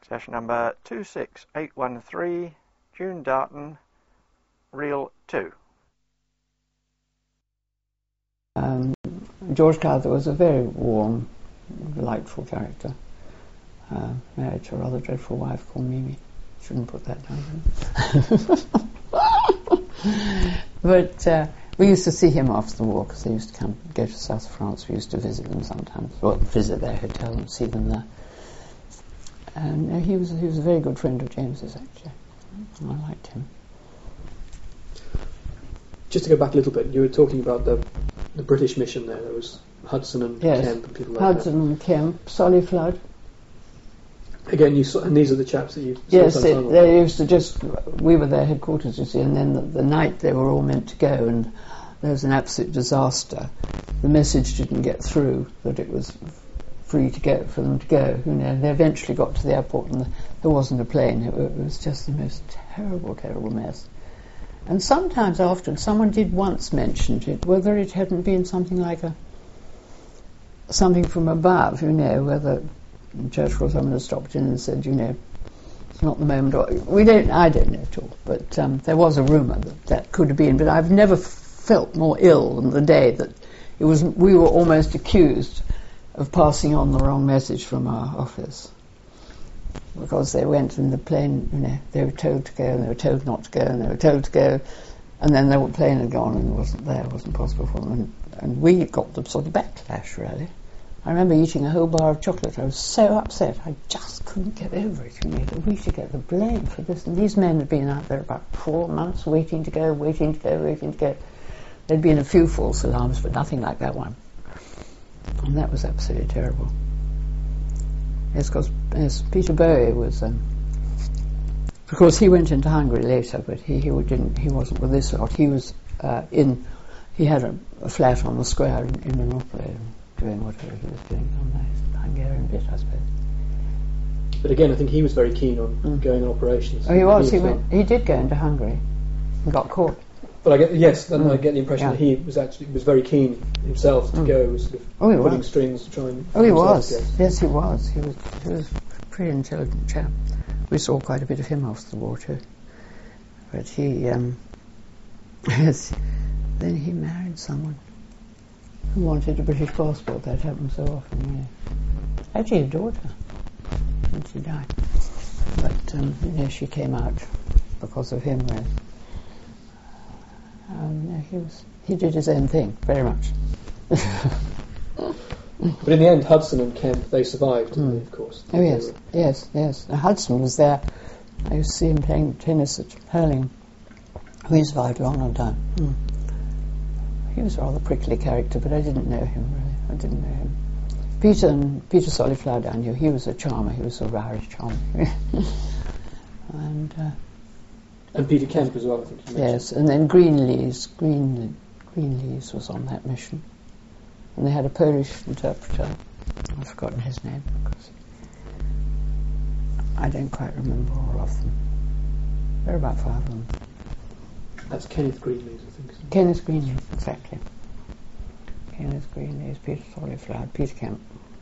Session number 26813, June Darton, Reel 2. George Crowther was a very warm, delightful character. Married to a rather dreadful wife called Mimi. Shouldn't put that down. But we used to see him after the war because they used to go to South France. We used to visit them sometimes, or visit their hotel and see them there. And he was a very good friend of James's, actually. I liked him. Just to go back a little bit, you were talking about the British mission there. There was Hudson and Kemp and people like that. Hudson and Kemp, Solly Flood. Again, and these are the chaps that you... Yes, they used to we were their headquarters, you see, and then the night they were all meant to go, and there was an absolute disaster. The message didn't get through that it was free to go, for them to go. They eventually got to the airport and there wasn't a plane. It was just the most terrible, terrible mess. And sometimes afterwards, someone did once mention it, whether it hadn't been something like something from above, whether Churchill or someone had stopped in and said, it's not the moment. I don't know at all. But there was a rumour that could have been. But I've never felt more ill than the day that we were almost accused of passing on the wrong message from our office. Because they went in the plane, they were told to go, and they were told not to go, and they were told to go, and then the plane had gone and it wasn't possible for them. And we got the sort of backlash, really. I remember eating a whole bar of chocolate. I was so upset. I just couldn't get over it. That we should get the blame for this. And these men had been out there about 4 months, waiting to go. There'd been a few false alarms, but nothing like that one. And that was absolutely terrible. Yes, because Peter Bowie was... of course, he went into Hungary later, but he wasn't with this lot. He was he had a flat on the square in Monopoly, doing whatever he was doing on the Hungarian bit, I suppose. But again, I think he was very keen on going on operations. Oh, he was. He did go into Hungary and got caught. But I get the impression that he was very keen himself to go, sort of pulling strings to try and... Oh, he was. Yes, he was. He was a pretty intelligent chap. We saw quite a bit of him after the war too. But he, then he married someone who wanted a British passport. That happened so often. Yeah. Actually, a daughter, and she died. But she came out because of him. He did his own thing, very much. But in the end, Hudson and Kemp, they survived, didn't they, of course? Oh, yes. Hudson was there. I used to see him playing tennis at Hurlingham. He survived a long time. He was a rather prickly character, but I didn't know him, really. I didn't know him. Peter Solly Flood, I knew. He was a charmer. He was sort of Irish charmer. And Peter Kemp as well, I think you mentioned. Yes, and then Greenlees was on that mission. And they had a Polish interpreter. I've forgotten his name, because I don't quite remember all of them. There are about 5 of them. That's Kenneth Greenlees, I think. Kenneth Greenlees, exactly. Kenneth Greenlees, Peter Solly Flood, Peter Kemp.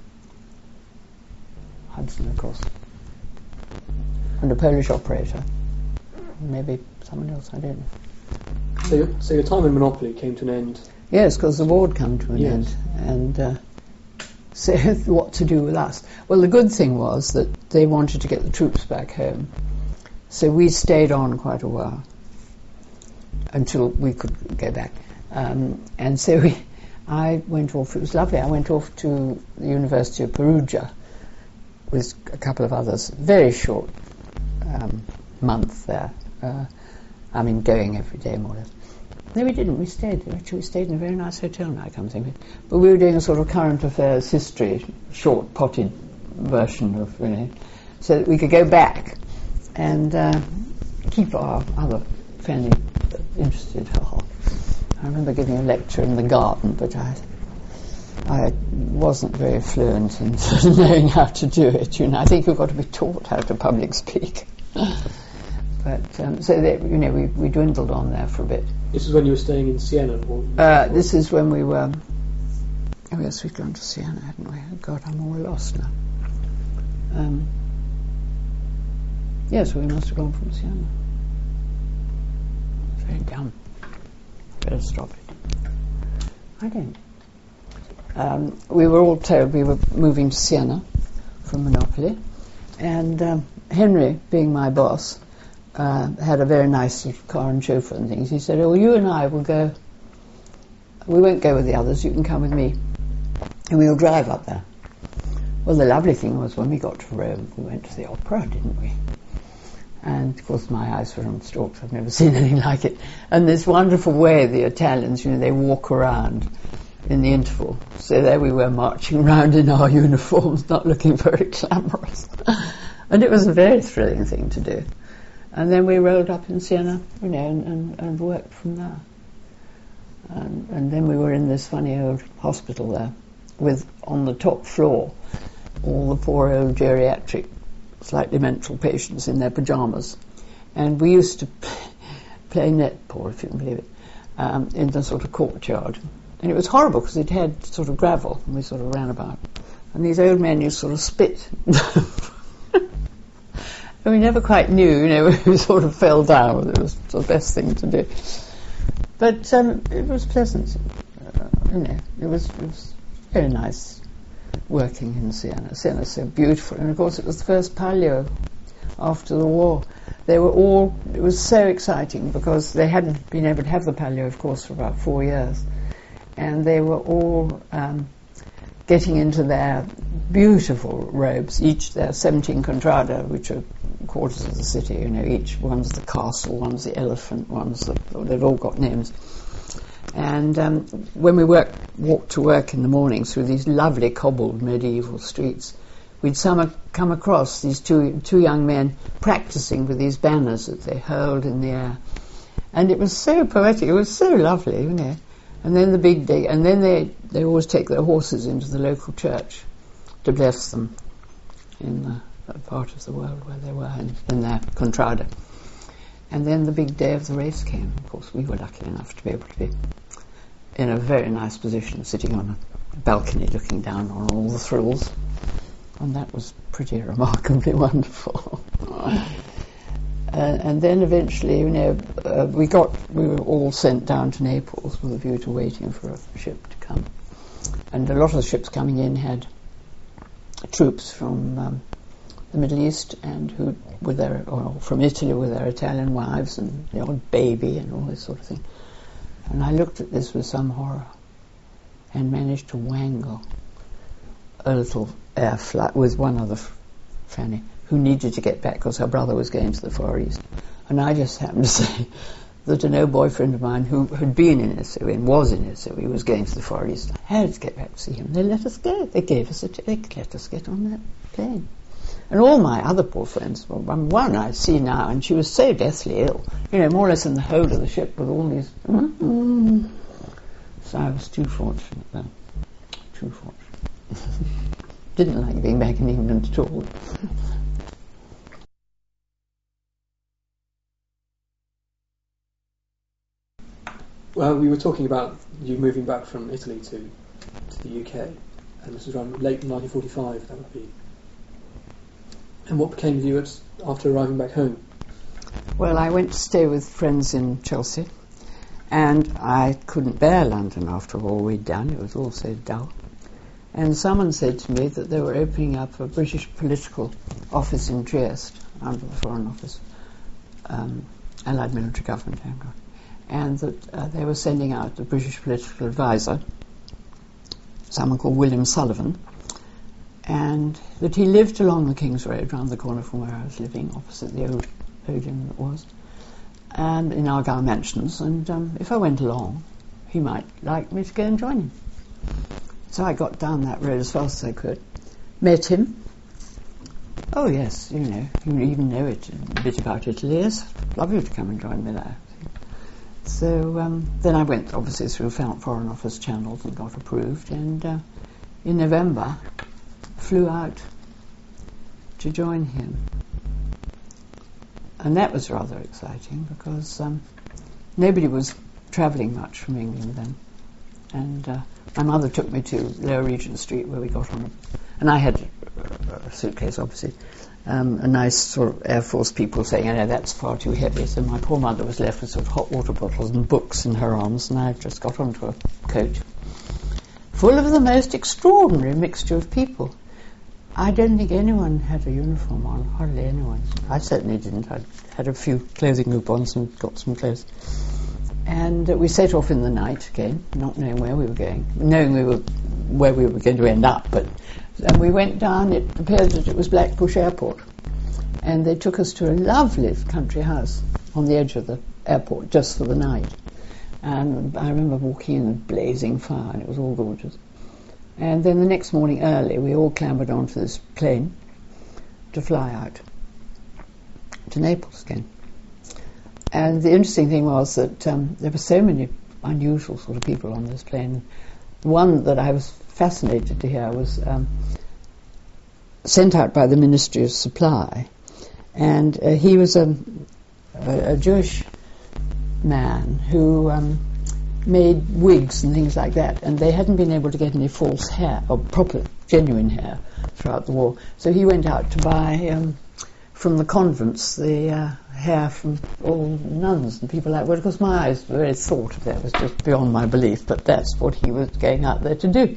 Hudson, of course. And a Polish operator. Maybe someone else, I don't know. So your time in Monopoly came to an end? Yes, because the war had come to an end. And so what to do with us? Well, the good thing was that they wanted to get the troops back home. So we stayed on quite a while until we could go back. And so I went off, it was lovely, I went off to the University of Perugia with a couple of others, very short month there. Going every day more or less. No, we didn't. We stayed. Actually, we stayed in a very nice hotel now, I come to think of it. But we were doing a sort of current affairs history, short, potted version of, so that we could go back and keep our other family interested. I remember giving a lecture in the garden, but I wasn't very fluent in knowing how to do it. I think you've got to be taught how to public speak. But so that, we dwindled on there for a bit. This is when you were staying in Siena? This is when we were... Oh yes, we'd gone to Siena, hadn't we? Oh God, I'm all lost now. Yes, we must have gone from Siena. It's very dumb. Better stop it. I don't. We were all told we were moving to Siena from Monopoly, and Henry, being my boss, had a very nice sort of car and chauffeur and things. He said, "Oh, you and I will go. We won't go with the others. You can come with me, and we'll drive up there." Well, the lovely thing was when we got to Rome, we went to the opera, didn't we? And of course my eyes were on stalks. I've never seen anything like it. And this wonderful way the Italians, they walk around in the interval. So there we were marching around in our uniforms, not looking very glamorous. And it was a very thrilling thing to do. And then we rolled up in Siena, and worked from there. And then we were in this funny old hospital there, with on the top floor all the poor old geriatric, slightly mental patients in their pyjamas. And we used to play netball, if you can believe it, in the sort of courtyard. And it was horrible because it had sort of gravel, and we sort of ran about. And these old men used to sort of spit. And we never quite knew, we sort of fell down. It was the best thing to do. But it was pleasant. It was very nice working in Siena. Siena's so beautiful. And of course it was the first Palio after the war. It was so exciting because they hadn't been able to have the Palio, of course, for about 4 years. And they were all getting into their beautiful robes, each their 17 contrada, which are quarters of the city, each one's the castle, one's the elephant, they've all got names. And when we walked to work in the mornings through these lovely cobbled medieval streets, we'd come across these two young men practicing with these banners that they hurled in the air. And it was so poetic, it was so lovely, And then the big day, and then they always take their horses into the local church to bless them in the part of the world where they were in their contrada. And then the big day of the race came. Of course, we were lucky enough to be able to be in a very nice position, sitting on a balcony looking down on all the thrills. And that was pretty remarkably wonderful. And then eventually, we were all sent down to Naples with a view to waiting for a ship to come. And a lot of the ships coming in had troops from the Middle East and who were there, or from Italy with their Italian wives and the odd baby and all this sort of thing. And I looked at this with some horror and managed to wangle a little air flight with one other Fanny, who needed to get back because her brother was going to the Far East. And I just happened to say that an old boyfriend of mine who had been in Italy and was in Italy, was going to the Far East. I had to get back to see him. They let us go. They gave us they let us get on that plane. And all my other poor friends, one I see now, and she was so deathly ill, more or less in the hold of the ship with all these... So I was too fortunate then. Too fortunate. Didn't like being back in England at all. Well, we were talking about you moving back from Italy to the UK, and this was around late 1945, that would be. And what became of you after arriving back home? Well, I went to stay with friends in Chelsea, and I couldn't bear London after all we'd done. It was all so dull. And someone said to me that they were opening up a British political office in Trieste, under the Foreign Office, Allied Military Government, and that they were sending out a British political advisor, someone called William Sullivan, and that he lived along the King's Road, round the corner from where I was living, opposite the old Odeon that was, and in Argyle Mansions, and if I went along, he might like me to go and join him. So I got down that road as fast as I could, met him. Oh yes, you even know it, a bit about Italy. Yes, love you to come and join me there. So then I went obviously through Foreign Office channels and got approved, and in November flew out to join him. And that was rather exciting because nobody was travelling much from England then. And my mother took me to Lower Regent Street where we got on, and I had a suitcase obviously, a nice sort of Air Force people saying, "Oh, no, that's far too heavy." So my poor mother was left with sort of hot water bottles and books in her arms, and I just got onto a coach full of the most extraordinary mixture of people. I don't think anyone had a uniform on, hardly anyone. I certainly didn't. I had a few clothing coupons and got some clothes. And we set off in the night again, not knowing where we were going, knowing where we were going to end up. And we went down, it appeared that it was Blackbush Airport. And they took us to a lovely country house on the edge of the airport just for the night. And I remember walking in a blazing fire, and it was all gorgeous. And then the next morning early, we all clambered onto this plane to fly out to Naples again. And the interesting thing was that there were so many unusual sort of people on this plane. One that I was fascinated to hear was sent out by the Ministry of Supply, and he was a Jewish man who made wigs and things like that, and they hadn't been able to get any false hair, or proper, genuine hair, throughout the war. So he went out to buy from the convents the hair from all nuns and people like that. Well, of course, my eyes, the very thought of that was just beyond my belief, but that's what he was going out there to do.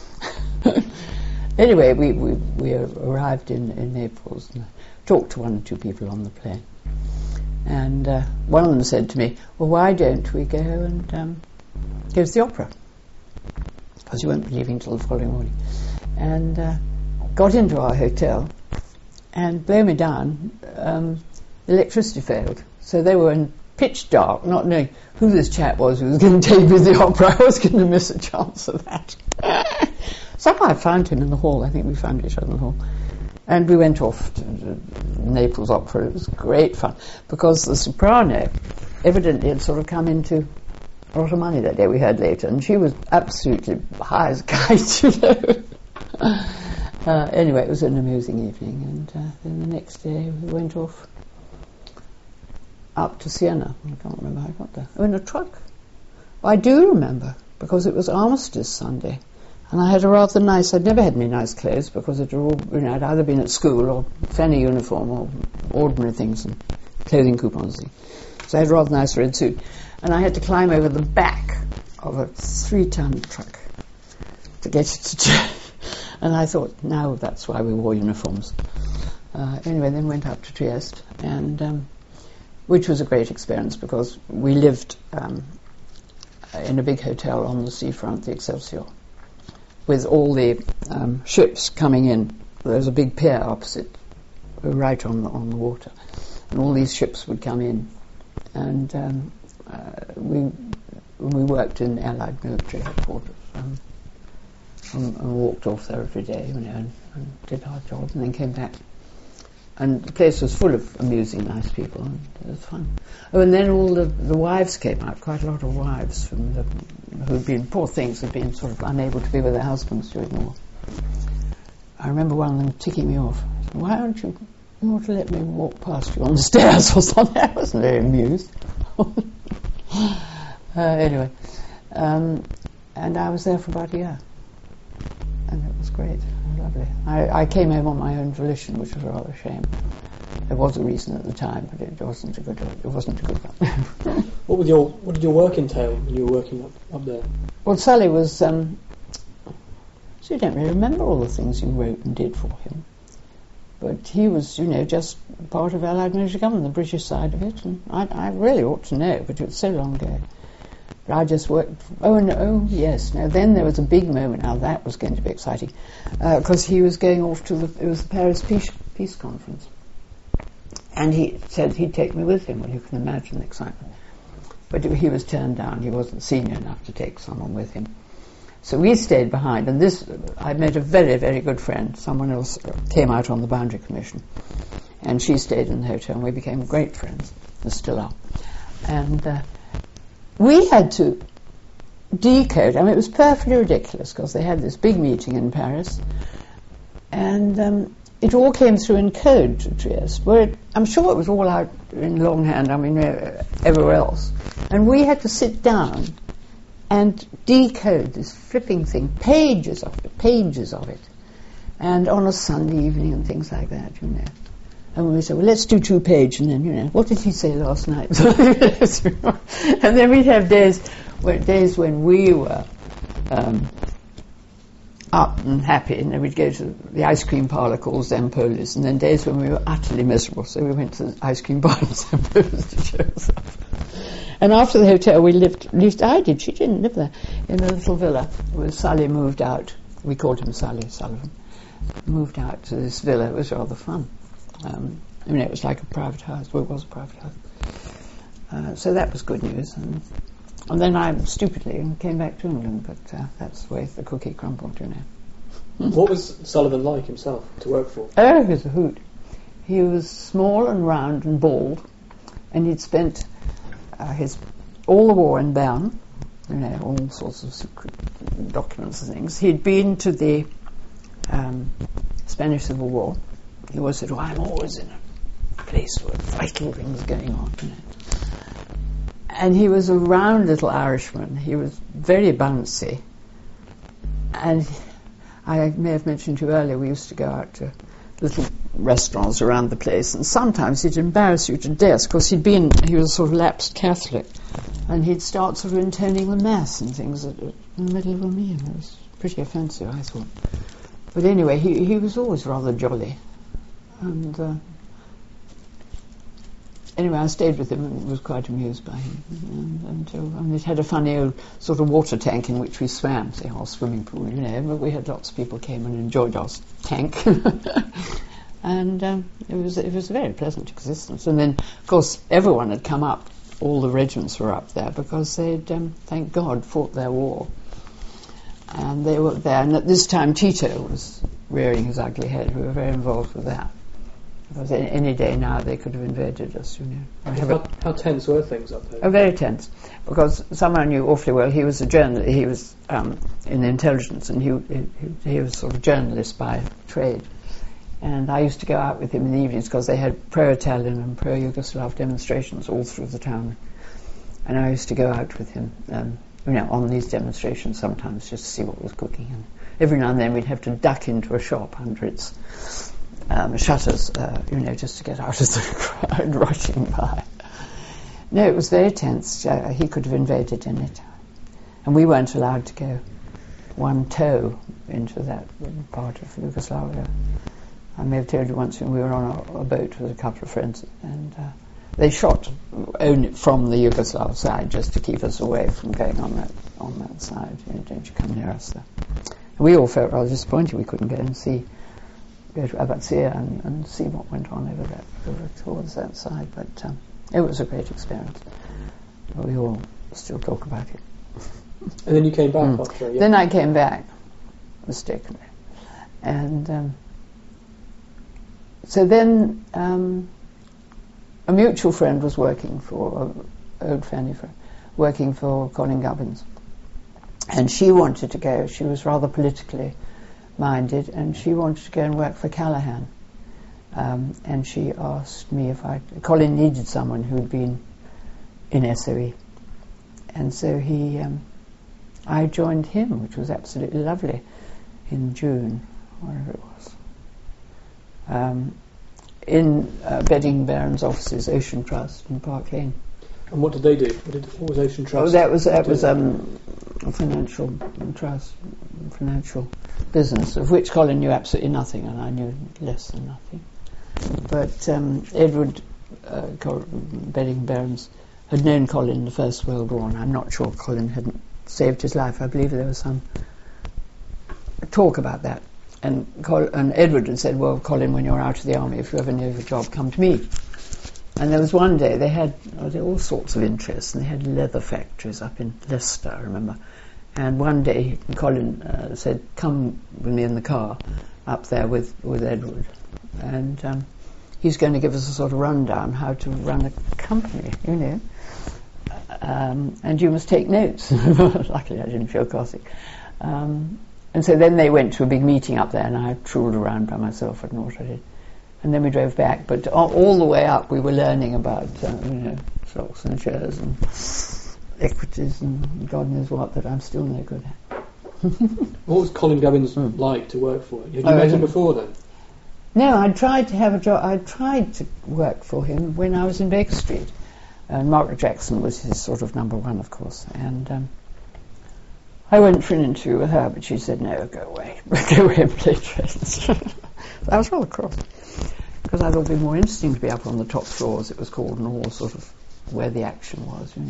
Anyway, we arrived in Naples and talked to one or two people on the plane. And one of them said to me, "Well, why don't we go and go to the opera?" Because you won't be leaving till the following morning. And got into our hotel, and blow me down, the electricity failed. So they were in pitch dark, not knowing who this chap was who was going to take me to the opera. I was going to miss a chance of that. Somehow I found him in the hall. I think we found each other in the hall. And we went off to Naples Opera. It was great fun, because the soprano evidently had sort of come into a lot of money that day, we heard later, and she was absolutely high as a kite, you know. Anyway, it was an amusing evening, and then the next day we went off up to Siena. I can't remember how I got there. Oh, in a truck. I do remember, because it was Armistice Sunday. And I had a rather nice, I'd never had any nice clothes, because it had all, you know, I'd either been at school or fanny uniform or ordinary things and clothing coupons. So I had a rather nice red suit. And I had to climb over the back of a 3-ton truck to get it to church. And I thought, now that's why we wore uniforms. Anyway, then went up to Trieste, and which was a great experience, because we lived in a big hotel on the seafront, the Excelsior, with all the ships coming in. There was a big pier opposite, right on the water, and all these ships would come in, and we worked in Allied military headquarters, and walked off there every day, you know, and did our job, and then came back. And the place was full of amusing, nice people, and it was fun. Oh, and then all the wives came out, quite a lot of wives who'd been, poor things, had been sort of unable to be with their husbands during the war. I remember one of them ticking me off. I said, "Why don't you want to let me walk past you on the stairs or something?" I wasn't very amused. Anyway, and I was there for about a year, and it was great. Lovely. I came home on my own volition, which was a rather a shame. There was a reason at the time, but it wasn't a good one. What did your work entail when you were working up there? Well, Sully was. So you don't really remember all the things you wrote and did for him, but he was, you know, just part of Allied military government, the British side of it, and I really ought to know, but it was so long ago. But I just worked. Yes. Now then, there was a big moment. Now that was going to be exciting, because he was going off to it was the Paris Peace Conference, and he said he'd take me with him. Well, you can imagine the excitement. But he was turned down. He wasn't senior enough to take someone with him. So we stayed behind. And I met a very, very good friend. Someone else came out on the Boundary Commission, and she stayed in the hotel, and we became great friends, and still are. And we had to decode. I mean, it was perfectly ridiculous, because they had this big meeting in Paris, and it all came through in code to Trieste. Where I'm sure it was all out in longhand, I mean, everywhere else. And we had to sit down and decode this flipping thing, pages of it, and on a Sunday evening and things like that, you know. And we said, well, let's do 2-page, and then, what did he say last night? And then we'd have days when we were up and happy, and then we'd go to the ice cream parlour called Zampoli's, and then days when we were utterly miserable, so we went to the ice cream bar in Zampoli's to show us off. And after the hotel we lived, at least I did, she didn't live there, in a little villa where Sully moved out. We called him Sully Sullivan. Moved out to this villa. It was rather fun. It was like a private house. Well, it was a private house. So that was good news. And then I stupidly came back to England, but that's the way the cookie crumbled, What was Sullivan like himself to work for? Oh, he was a hoot. He was small and round and bald, and he'd spent all the war in Bern, all sorts of secret documents and things. He'd been to the Spanish Civil War. He always said, I'm always in a place where vital things are going on. And he was a round little Irishman. He was very bouncy. And I may have mentioned to you earlier, we used to go out to little restaurants around the place, and sometimes he'd embarrass you to death, because he was a sort of lapsed Catholic, and he'd start sort of intoning the Mass and things in the middle of a meal. It was pretty offensive, I thought. But anyway, he was always rather jolly. And anyway, I stayed with him and was quite amused by him. And it had a funny old sort of water tank in which we swam, say, our swimming pool, but we had lots of people came and enjoyed our tank. And it was a very pleasant existence. And then, of course, everyone had come up, all the regiments were up there, because they'd, thank God, fought their war. And they were there. And at this time, Tito was rearing his ugly head. We were very involved with that. Because any day now they could have invaded us, How tense were things up there? Oh, very tense. Because someone I knew awfully well. He was a journalist. He was in intelligence, and he was sort of journalist by trade. And I used to go out with him in the evenings because they had pro-Italian and pro-Yugoslav demonstrations all through the town. And I used to go out with him, on these demonstrations sometimes, just to see what was cooking. And every now and then we'd have to duck into a shop under its shutters, just to get out of the crowd rushing by. No, it was very tense. He could have invaded any time. And we weren't allowed to go one toe into that part of Yugoslavia. I may have told you once when we were on a boat with a couple of friends, and they shot only from the Yugoslav side just to keep us away from going on that side. Don't you come near us there. We all felt rather disappointed we couldn't go to Abbazzia and see what went on over towards that side. But it was a great experience. We all still talk about it. And then you came back after a year? Then I came back, mistakenly. And so then a mutual friend was working for, old Fanny friend, working for Colin Gubbins. And she wanted to go. She was rather politically minded, and she wanted to go and work for Callaghan. And she asked me Colin needed someone who'd been in SOE. And so I joined him, which was absolutely lovely, in June, whatever it was. In Bedding Barron's offices, Ocean Trust in Park Lane. And what did they do? What was Ocean Trust? Oh, that was a financial trust, financial business, of which Colin knew absolutely nothing, and I knew less than nothing. But Edward Bedding Barron's had known Colin in the First World War, and I'm not sure Colin hadn't saved his life. I believe there was some talk about that. And Edward had said, well, Colin, when you're out of the army, if you ever need a job, come to me. And there was one day, they had all sorts of interests, and they had leather factories up in Leicester, I remember. And one day, Colin said, come with me in the car up there with Edward. And he's going to give us a sort of rundown how to run a company, and you must take notes. Luckily, I didn't feel Gothic. And so then they went to a big meeting up there, and I trolled around by myself. I don't know what I did. And then we drove back. But all the way up, we were learning about, stocks and shares and equities and God knows what that I'm still no good at. What was Colin Gubbins like to work for? Had you met him before then? No, I tried to have a job. I tried to work for him when I was in Baker Street. And Margaret Jackson was his sort of number one, of course. And I went for an interview with her, but she said, no, go away. Go away and play trains. I was rather cross, because I thought it would be more interesting to be up on the top floor, as it was called, and all sort of where the action was, you know.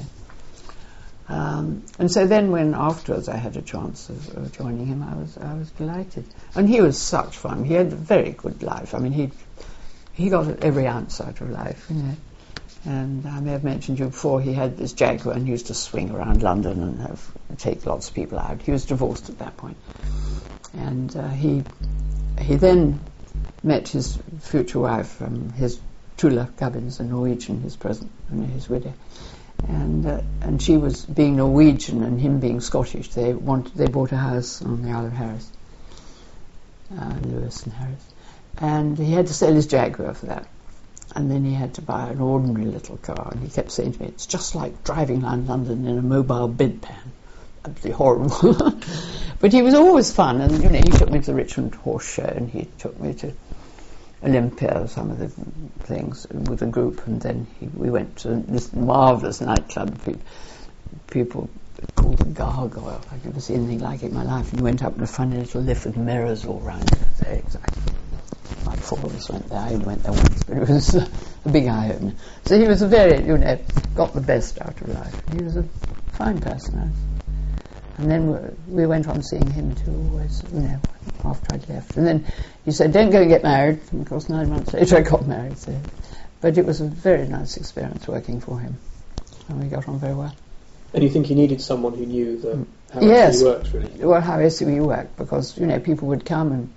And so then when afterwards I had a chance of joining him, I was delighted. And he was such fun. He had a very good life. I mean, he got every ounce out of life, you know. And I may have mentioned to you before, he had this Jaguar and he used to swing around London and take lots of people out. He was divorced at that point. And he then met his future wife, his Tula Gubbins, a Norwegian, his present, his widow. And she was being Norwegian and him being Scottish. They bought a house on the Isle of Harris, Lewis and Harris, and he had to sell his Jaguar for that. And then he had to buy an ordinary little car, and he kept saying to me, "It's just like driving around London in a mobile bedpan." Absolutely horrible. But he was always fun, and you know, he took me to the Richmond Horse Show, and he took me to Olympia, some of the things with a group, and then we went to this marvellous nightclub. People called the Gargoyle. I'd never seen anything like it in my life. And you went up in a funny little lift with mirrors all round it. Very exciting. My four of us went there. I only went there once, but it was a big eye opener. So he was a very, you know, got the best out of life. He was a fine person. And then we went on seeing him too, always, you know, after I'd left. And then he said, "Don't go and get married." And of course, 9 months later I got married. So. But it was a very nice experience working for him. And we got on very well. And you think he needed someone who knew how yes. SCE worked, really? Well, how SCE worked, because, you know, people would come and...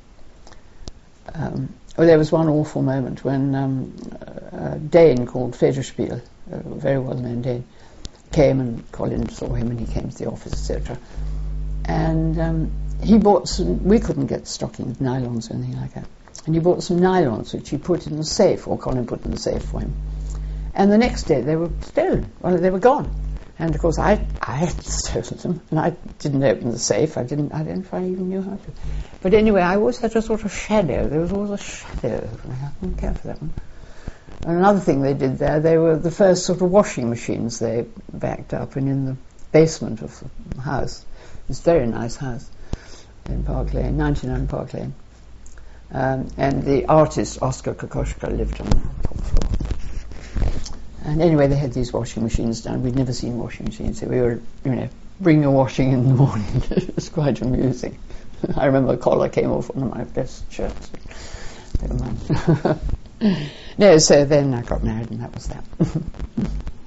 there was one awful moment when a Dane called Federspiel, a very well-known Dane, came, and Colin saw him and he came to the office, etc. And he bought some... We couldn't get stocking nylons or anything like that. And he bought some nylons which he put in the safe, or Colin put in the safe for him. And the next day they were stolen. Well, they were gone. And of course I had stolen them, and I didn't open the safe. I didn't know if I even knew how to. But anyway, I always had a sort of shadow. There was always a shadow. I didn't care for that one. And another thing they did there, they were the first sort of washing machines they backed up in the basement of the house. This very nice house in Park Lane, 99 Park Lane. And the artist Oskar Kokoschka lived on the top floor. And anyway, they had these washing machines down. We'd never seen washing machines, so we were, you know, bring your washing in the morning. It was quite amusing. I remember a collar came off one of my best shirts. Never mind. No, so then I got married, and that was that.